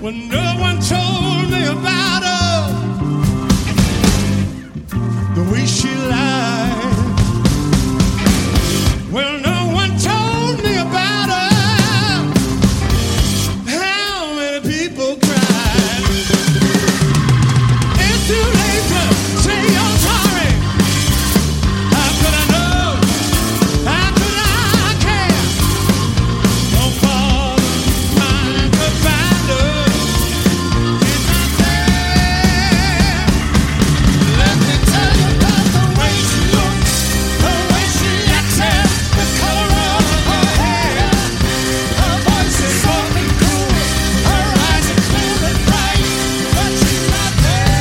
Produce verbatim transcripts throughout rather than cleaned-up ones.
when no one told me about her, the way she lied. Well, no one told me about her, how many people cried. It's too late to say you're sorry. How could I know? How could I care? No father trying to find her. She's not there. Let me tell you about the way she looks, the way she acts, and the color of her hair. Her voice is soft and cool, her eyes are clear and bright, but she's not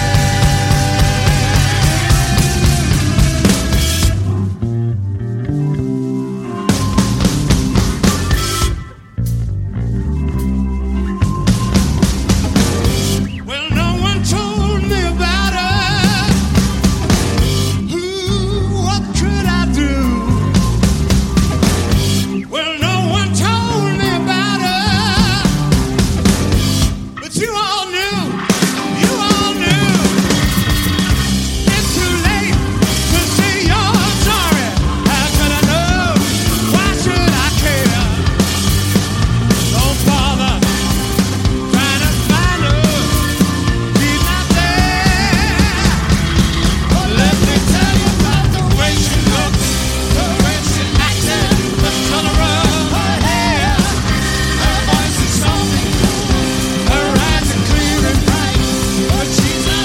Well, no one told me about her. Ooh, what could I do? Well, no one told me about her, but you all knew, you all knew. It's too late to say you're sorry. How could I know? Why should I care? Don't bother trying to find her. She's not there. Let me tell you about the way she looks, the way she acts, and the color of her hair. Her voice is soft and cool, her eyes are clear and bright, but she's not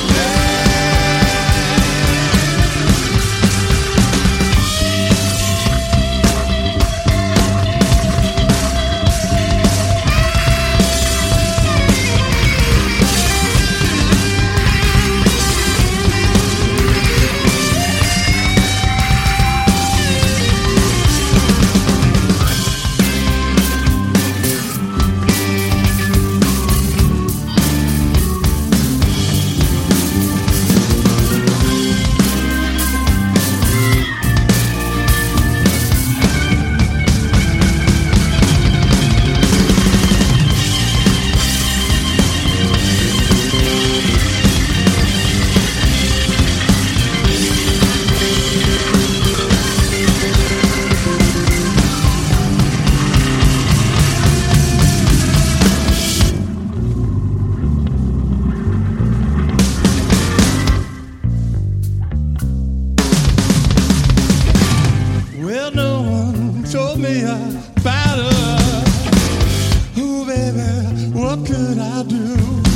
Well, no one told me about her. Ooh, baby, what could I do?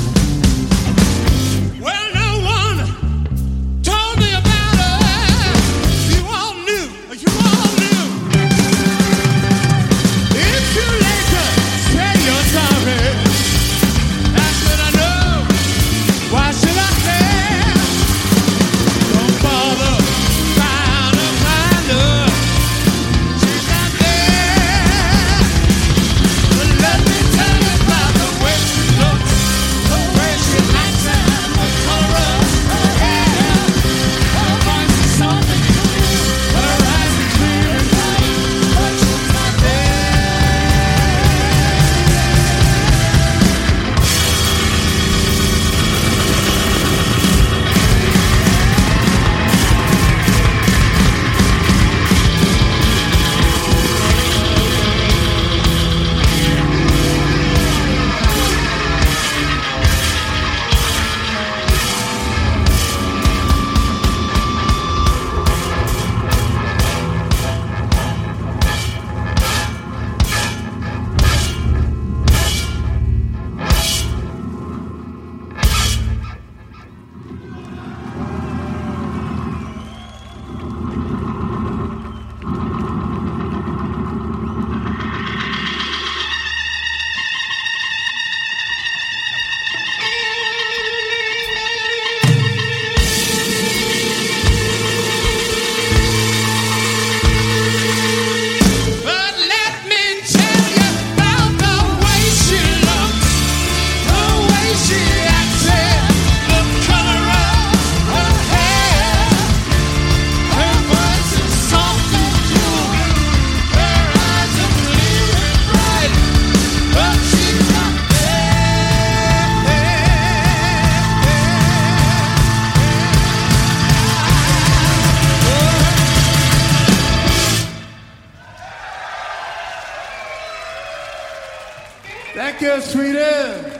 Well, no one told me about her. You all knew, you all knew. It's too late to say you're sorry. How should I know? Why should I care? Don't bother trying to find her. She's not there. But let me tell you about the way she looks, here, sweetie.